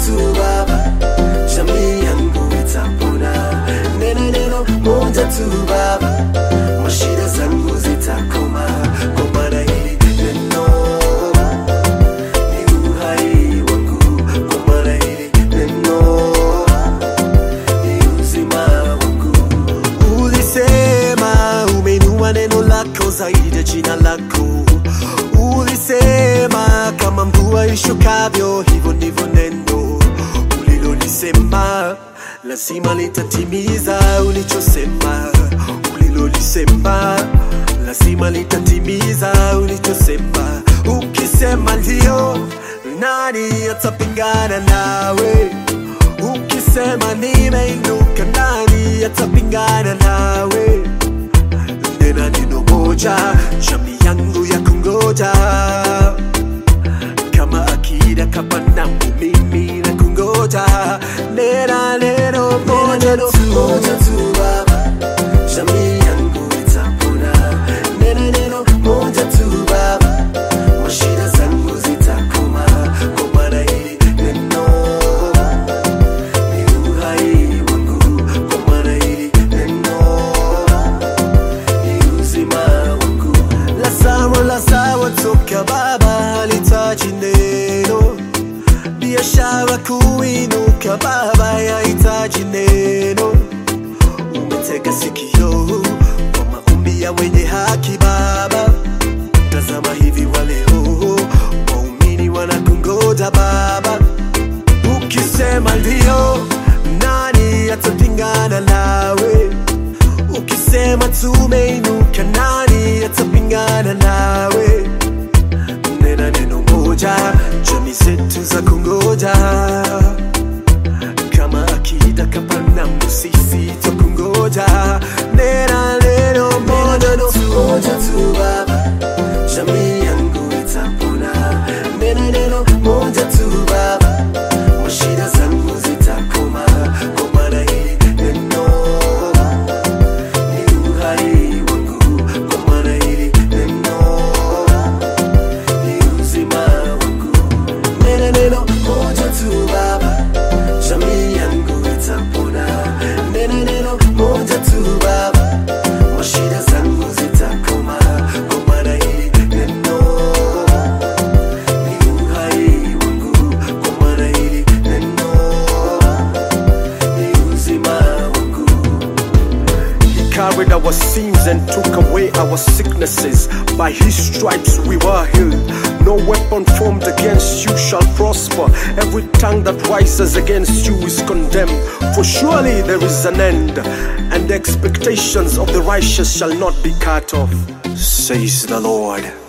tu Baba, jamii yangu itapona. Neno moja tu Baba, mashida zangu zitakoma. Kwa maana hili neno ni uhai wangu. Kwa maana hili neno ni uzima wangu. Ulisema umeinua neno lako zaidi ya jina lako. Ulisema kama mvua ishukavyo, hivyo ndivyo neno ulilolisema lazima litatimiza. Ulichosema ulilolisema lazima litatimiza. Ulichosema, ukisema ndio, nani atapingana nawe? Ukisema nimeinuka, nani atapingana nawe? Nena neno moja, jamii yangu ya kungoja. Kama akida Kapanam, mimi na kungoja. Nena neno moja tu Baba, jamii yangu itapona. Nena neno moja tu Baba, mashida zangu zitakoma. Kwa maana hili neno ni uhai wangu. Kwa maana hili neno ni uzima wangu. Lazaro toka Baba, halitaji neno. Biashara kuinuka Baba, yahitaji neno. Umetega sikio kwa maombi ya wenye haki Baba. Tazama hivi wa leo, waumini wanakungoja Baba. Ukisema ndio, nani atapingana nawe? Ukisema tumeinuka, nani atapingana nawe? Nena neno moja, jamii zetu za kungoja. Kama akida Kapanam, sisi twakungoja. Nena neno moja tu Baba, jamii yangu itapona. Nena neno moja tu Baba, mashida zangu zitakoma. Kwa maana hili neno ni uhai wangu. Kwa maana hili neno ni uzima wangu. Neno moja tu Baba, jamii yangu itapona. Neno moja tu Baba, mashida zangu zitakoma. Kwa maana hili neno ni uhai wangu. Kwa maana hili neno ni uzima wangu. He carried our sins and took away our sicknesses. By his stripes we were healed. No weapon formed against you shall prosper. Every tongue that rises against you is condemned. For surely there is an end, and the expectations of the righteous shall not be cut off, says the Lord.